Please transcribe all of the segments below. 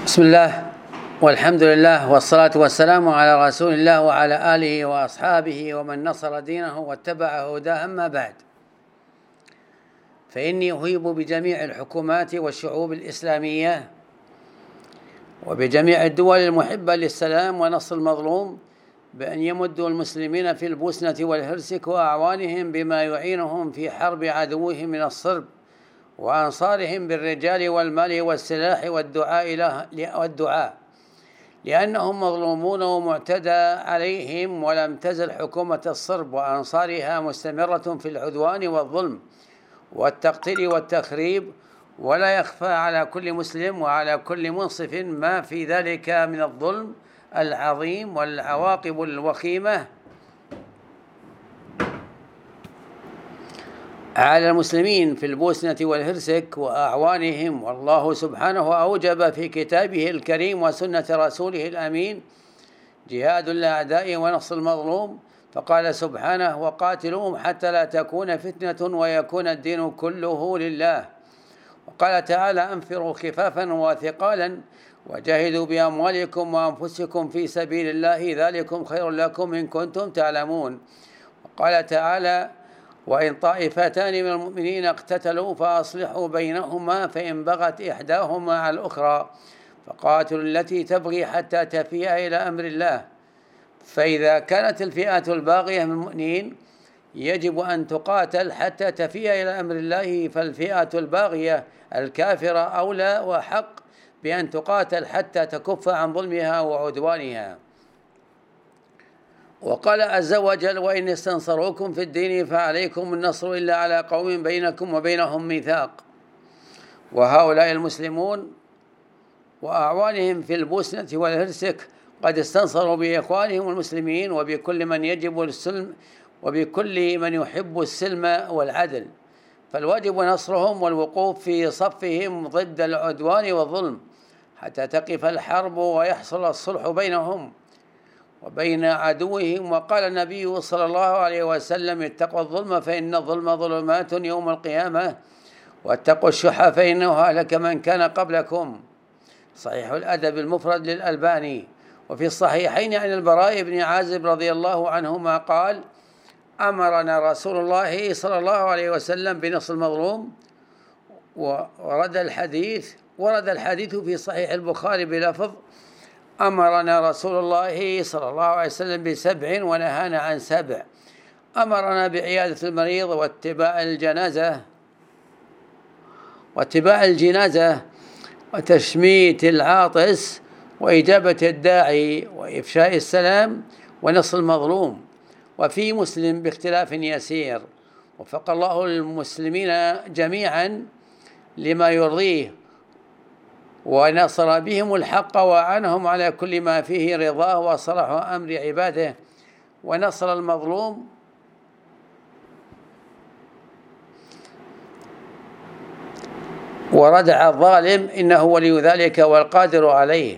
بسم الله والحمد لله والصلاة والسلام على رسول الله وعلى آله وأصحابه ومن نصر دينه واتبع هداه. أما بعد، فإني أهيب بجميع الحكومات والشعوب الإسلامية وبجميع الدول المحبة للسلام ونصر المظلوم بأن يمدوا المسلمين في البوسنة والهرسك وأعوانهم بما يعينهم في حرب عدوهم من الصرب وأنصارهم بالرجال والمال والسلاح والدعاء لأنهم مظلومون ومعتدى عليهم، ولم تزل حكومة الصرب وأنصارها مستمرة في العدوان والظلم والتقتيل والتخريب، ولا يخفى على كل مسلم وعلى كل منصف ما في ذلك من الظلم العظيم والعواقب الوخيمة على المسلمين في البوسنة والهرسك وأعوانهم. والله سبحانه أوجب في كتابه الكريم وسنة رسوله الأمين جهاد الأعداء ونصر المظلوم، فقال سبحانه: وقاتلوهم حتى لا تكون فتنة ويكون الدين كله لله. وقال تعالى: أنفروا خفافا وثقالا وجاهدوا بأموالكم وأنفسكم في سبيل الله ذلكم خير لكم إن كنتم تعلمون. وقال تعالى: وإن طائفتان من المؤمنين اقتتلوا فأصلحوا بينهما فإن بغت إحداهما على الأخرى فقاتلوا التي تبغي حتى تفيء إلى أمر الله، فإذا كانت الفئة الباغية من المؤمنين يجب أن تقاتل حتى تفيء إلى أمر الله، فالفئة الباغية الكافرة أولى وحق بأن تقاتل حتى تكف عن ظلمها وعدوانها. وقال عز وجل: وإن استنصروكم في الدين فعليكم النصر إلا على قوم بينكم وبينهم ميثاق. وهؤلاء المسلمون وأعوانهم في البوسنة والهرسك قد استنصروا بإخوانهم المسلمين وبكل من يجب السلم وبكل من يحب السلم والعدل، فالواجب نصرهم والوقوف في صفهم ضد العدوان والظلم حتى تقف الحرب ويحصل الصلح بينهم وبين عدوهم. وقال النبي صلى الله عليه وسلم: اتقوا الظلم فإن الظلم ظلمات يوم القيامة، واتقوا الشح فإنه هلك من كان قبلكم. صحيح الأدب المفرد للألباني. وفي الصحيحين عن البراء بن عازب رضي الله عنهما قال: أمرنا رسول الله صلى الله عليه وسلم بنصر المظلوم. ورد الحديث في صحيح البخاري بلفظ: أمرنا رسول الله صلى الله عليه وسلم ب7 ونهانا عن 7. أمرنا بعيادة المريض واتباع الجنازة وتشميت العاطس وإجابة الداعي وإفشاء السلام ونصر المظلوم. وفي مسلم باختلاف يسير: وفق الله المسلمين جميعا لما يرضيه ونصر بهم الحق وأعنهم على كل ما فيه رضاه وصلح أمر عباده ونصر المظلوم وردع الظالم، إنه ولي ذلك والقادر عليه.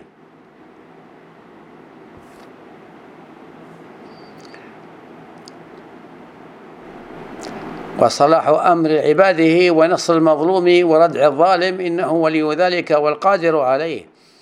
وصلاح أمر عباده ونصر المظلوم وردع الظالم، إنه ولي ذلك والقادر عليه.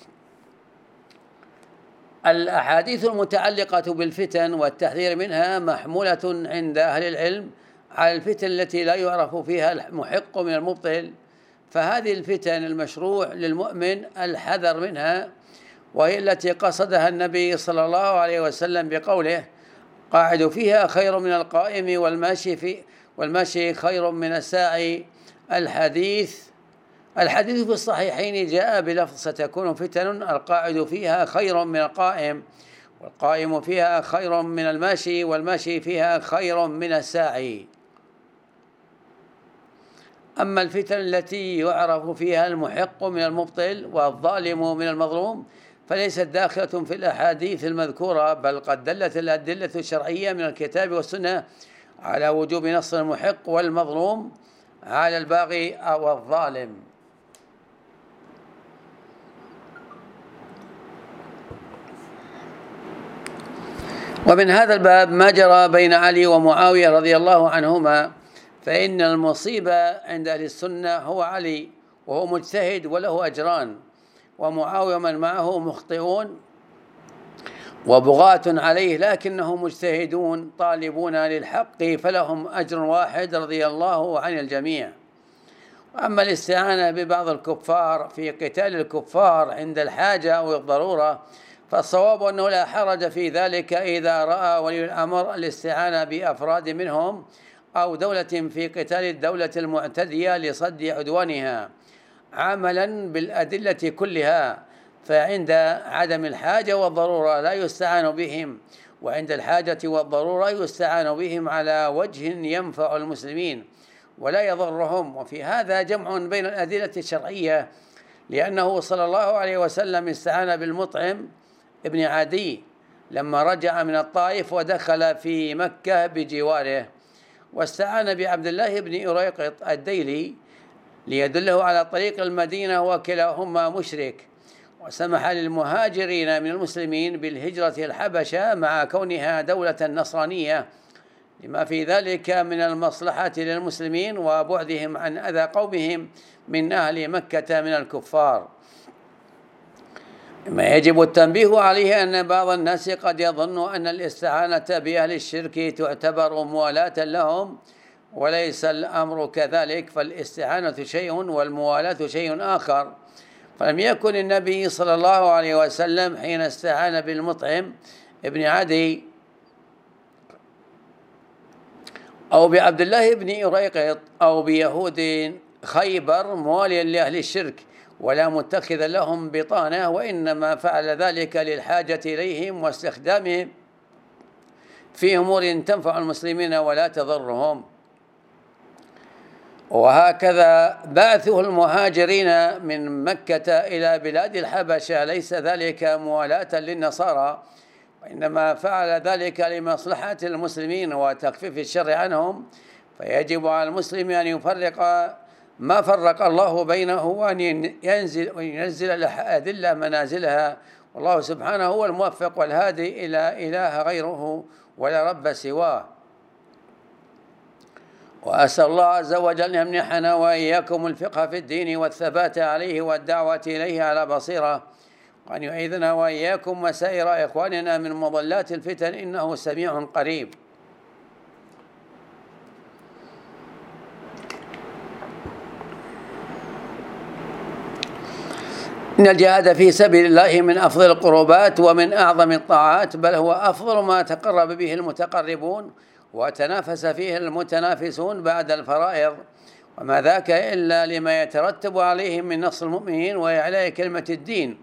الأحاديث المتعلقة بالفتن والتحذير منها محمولة عند أهل العلم على الفتن التي لا يعرف فيها المحق من المبطل، فهذه الفتن المشروع للمؤمن الحذر منها، وهي التي قصدها النبي صلى الله عليه وسلم بقوله: قاعد فيها خير من القائم والماشي خير من الساعي. الحديث في الصحيحين جاء بلفظ: ستكون فتن القاعد فيها خير من القائم، والقائم فيها خير من الماشي، والماشي فيها خير من الساعي. أما الفتن التي يعرف فيها المحق من المبطل والظالم من المظلوم فليست داخلة في الأحاديث المذكورة، بل قد دلت الأدلة الشرعية من الكتاب والسنة على وجوب نصر المحق والمظلوم على الباغي أو الظالم. ومن هذا الباب ما جرى بين علي ومعاوية رضي الله عنهما، فإن المصيبة عند أهل السنة هو علي، وهو مجتهد وله أجران، ومعاوية ومن معه مخطئون وبغاة عليه، لكنهم مجتهدون طالبون للحق فلهم أجر واحد رضي الله عن الجميع. أما الاستعانة ببعض الكفار في قتال الكفار عند الحاجة أو الضرورة فالصواب أنه لا حرج في ذلك إذا رأى ولي الأمر الاستعانة بأفراد منهم أو دولة في قتال الدولة المعتدية لصد عدوانها عملا بالأدلة كلها، فعند عدم الحاجة والضرورة لا يستعان بهم، وعند الحاجة والضرورة يستعان بهم على وجه ينفع المسلمين ولا يضرهم. وفي هذا جمع بين الأدلة الشرعية، لأنه صلى الله عليه وسلم استعان بالمطعم ابن عدي لما رجع من الطائف ودخل في مكة بجواره، واستعان بعبد الله بن أريقط الديلي ليدله على طريق المدينة وكلاهما مشرك، وسمح للمهاجرين من المسلمين بالهجرة الحبشة مع كونها دولة نصرانية لما في ذلك من المصلحة للمسلمين وبعدهم عن أذى قومهم من أهل مكة من الكفار. ما يجب التنبيه عليه أن بعض الناس قد يظن أن الاستعانة بأهل الشرك تعتبر موالاة لهم، وليس الأمر كذلك، فالاستعانة شيء والموالاة شيء آخر. فلم يكن النبي صلى الله عليه وسلم حين استعان بالمطعم ابن عدي أو بعبد الله بن أريقط أو بيهود خيبر مواليا لأهل الشرك ولا متخذ لهم بطانة، وإنما فعل ذلك للحاجة إليهم واستخدامهم في أمور تنفع المسلمين ولا تضرهم. وهكذا بعثه المهاجرين من مكة إلى بلاد الحبشة ليس ذلك موالاة للنصارى، وإنما فعل ذلك لمصلحة المسلمين وتخفيف الشر عنهم، فيجب على المسلم أن يفرق ما فرق الله بينه وأن ينزل الأدلة منازلها، والله سبحانه هو الموفق والهادي إلى إله غيره ولا رب سواه. وأسأل الله عز وجل أن يمنحنا وإياكم الفقه في الدين والثبات عليه والدعوة إليه على بصيرة، وأن يعيذنا وإياكم وسائر إخواننا من مضلات الفتن إنه سميع قريب. إن الجهاد في سبيل الله من أفضل القربات ومن أعظم الطاعات، بل هو أفضل ما تقرب به المتقربون وتنافس فيه المتنافسون بعد الفرائض، وما ذاك إلا لما يترتب عليهم من نصر المؤمنين وإعلاء كلمة الدين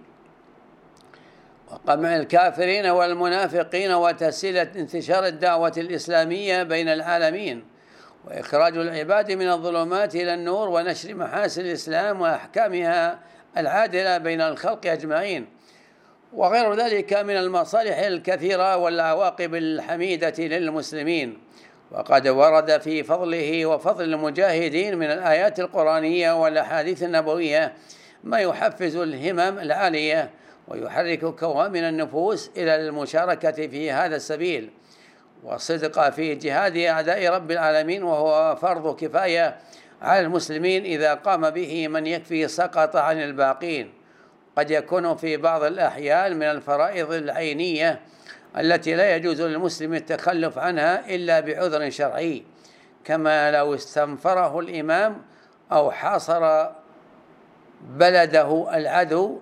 وقمع الكافرين والمنافقين وتسهيل انتشار الدعوة الإسلامية بين العالمين وإخراج العباد من الظلمات إلى النور ونشر محاسن الإسلام وأحكامها العادلة بين الخلق أجمعين، وغير ذلك من المصالح الكثيرة والعواقب الحميدة للمسلمين. وقد ورد في فضله وفضل المجاهدين من الآيات القرآنية والأحاديث النبوية ما يحفز الهمم العالية ويحرك كوامن النفوس إلى المشاركة في هذا السبيل والصدق في جهاد أعداء رب العالمين، وهو فرض كفاية على المسلمين إذا قام به من يكفي سقط عن الباقين. قد يكون في بعض الأحيان من الفرائض العينية التي لا يجوز للمسلم التخلف عنها إلا بعذر شرعي، كما لو استنفره الإمام أو حاصر بلده العدو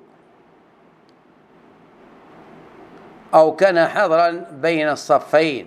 أو كان حاضرا بين الصفين.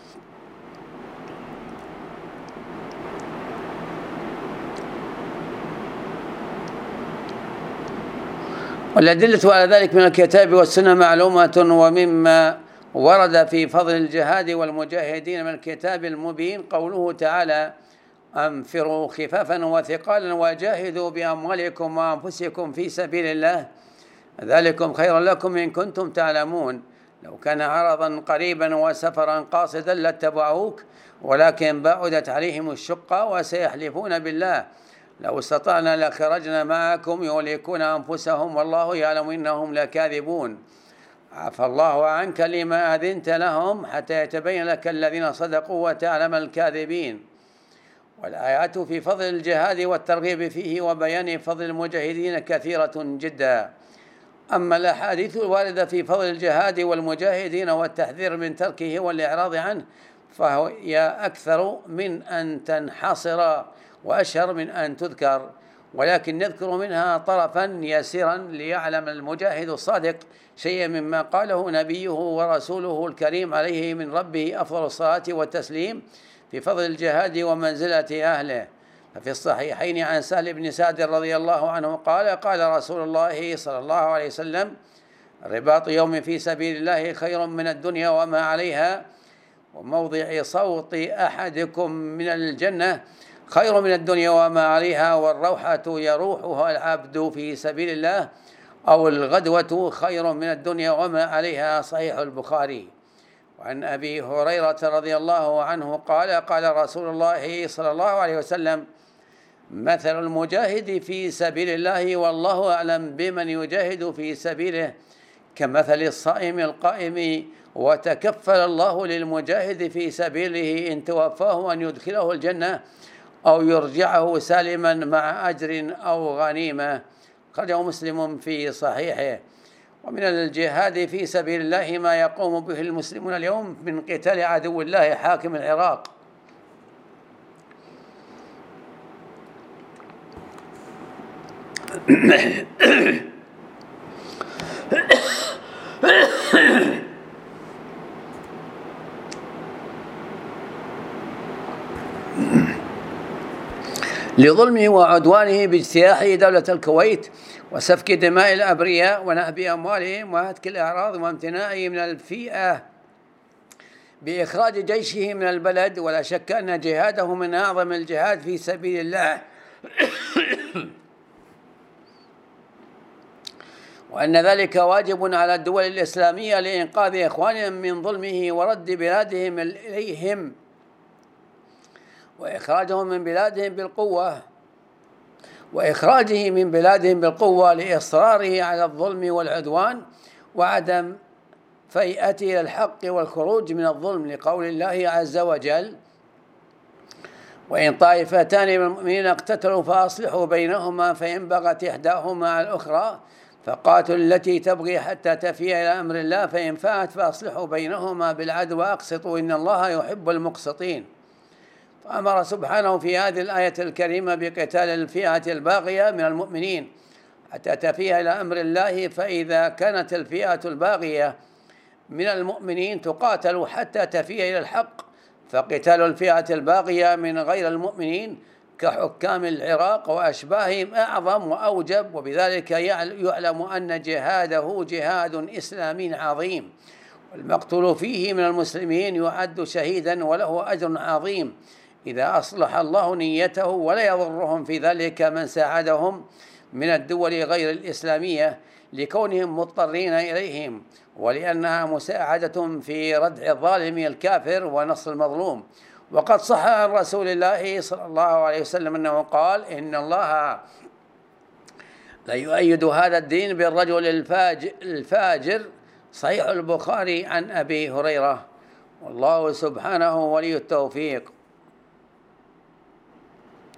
والأدلة على ذلك من الكتاب والسنة معلومة، ومما ورد في فضل الجهاد والمجاهدين من الكتاب المبين قوله تعالى: أنفروا خفافا وثقالا وجاهدوا بأموالكم وأنفسكم في سبيل الله ذلكم خير لكم إن كنتم تعلمون، لو كان عرضا قريبا وسفرا قاصدا لاتبعوك ولكن بعدت عليهم الشقة وسيحلفون بالله لو استطعنا لخرجنا معكم يهلكون أنفسهم والله يعلم إنهم لكاذبون، عفى الله عنك لما أذنت لهم حتى يتبين لك الذين صدقوا وتعلم الكاذبين. والآيات في فضل الجهاد والترغيب فيه وبيان فضل المجاهدين كثيرة جدا، أما الأحاديث الواردة في فضل الجهاد والمجاهدين والتحذير من تركه والإعراض عنه فهي أكثر من أن تنحصر وأشهر من أن تذكر، ولكن نذكر منها طرفا يسيرا ليعلم المجاهد الصادق شيئا مما قاله نبيه ورسوله الكريم عليه من ربه أفضل الصلاة والتسليم في فضل الجهاد ومنزلة أهله. ففي الصحيحين عن سهل بن سعد رضي الله عنه قال قال رسول الله صلى الله عليه وسلم: رباط يوم في سبيل الله خير من الدنيا وما عليها، وموضع صوت أحدكم من الجنة خير من الدنيا وما عليها، والروحة يروحها العبد في سبيل الله، أو الغدوة خير من الدنيا وما عليها. صحيح البخاري. وعن أبي هريرة رضي الله عنه قال قال رسول الله صلى الله عليه وسلم: مثل المجاهد في سبيل الله والله أعلم بمن يجاهد في سبيله كمثل الصائم القائم، وتكفل الله للمجاهد في سبيله إن توفاه أن يدخله الجنة أو يرجعه سالما مع أجر أو غنيمة. خرجه مسلم في صحيحه. ومن الجهاد في سبيل الله ما يقوم به المسلمون اليوم من قتال عدو الله حاكم العراق. لظلمه وعدوانه باجتياح دولة الكويت وسفك دماء الأبرياء ونهب أموالهم وهتك الأعراض وامتناعه من الفئة بإخراج جيشه من البلد. ولا شك أن جهاده من أعظم الجهاد في سبيل الله وأن ذلك واجب على الدول الإسلامية لإنقاذ إخوانهم من ظلمه ورد بلادهم إليهم وإخراجه من بلادهم بالقوة لإصراره على الظلم والعدوان وعدم فيئته إلى الحق والخروج من الظلم، لقول الله عز وجل: وإن طائفتان من المؤمنين اقتتلوا فأصلحوا بينهما فإن بغت إحداهما على الأخرى فقاتلوا التي تبغي حتى تفيء إلى أمر الله فإن فاءت فأصلحوا بينهما بالعدل وأقسطوا إن الله يحب المقسطين. فأمر سبحانه في هذه الآية الكريمة بقتال الفئة الباغية من المؤمنين حتى تفيء إلى أمر الله، فإذا كانت الفئة الباغية من المؤمنين تقاتل حتى تفيء إلى الحق، فقتال الفئة الباغية من غير المؤمنين كحكام العراق وأشباههم أعظم وأوجب، وبذلك يعلم أن جهاده جهاد إسلامي عظيم، والمقتول فيه من المسلمين يعد شهيدا وله أجر عظيم إذا أصلح الله نيته، ولا يضرهم في ذلك من ساعدهم من الدول غير الإسلامية لكونهم مضطرين إليهم، ولأنها مساعدة في ردع الظالم الكافر ونصر المظلوم. وقد صح عن رسول الله صلى الله عليه وسلم أنه قال: إن الله لا يؤيد هذا الدين بالرجل الفاجر. صحيح البخاري عن أبي هريرة. والله سبحانه ولي التوفيق.